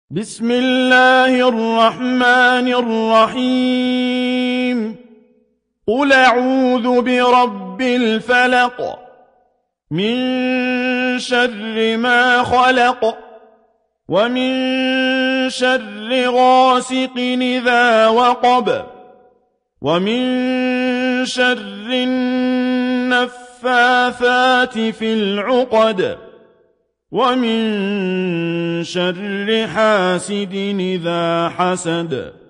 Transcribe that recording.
بسم الله الرحمن الرحيم قل أعوذ برب الفلق من شر ما خلق ومن شر غاسق إذا وقب ومن شر النفاثات في العقد ومن شر حاسد إذا حسد